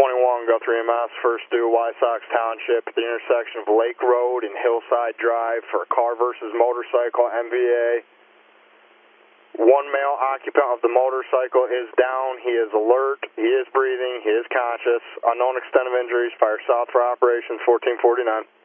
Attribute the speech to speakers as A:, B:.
A: 21, Guthrie MS, first due Wysox Township at the intersection of Lake Road and Hillside Drive for a car versus motorcycle MVA. One male occupant of the motorcycle is down. He is alert. He is breathing. He is conscious. Unknown extent of injuries. Fire south for operations 1449.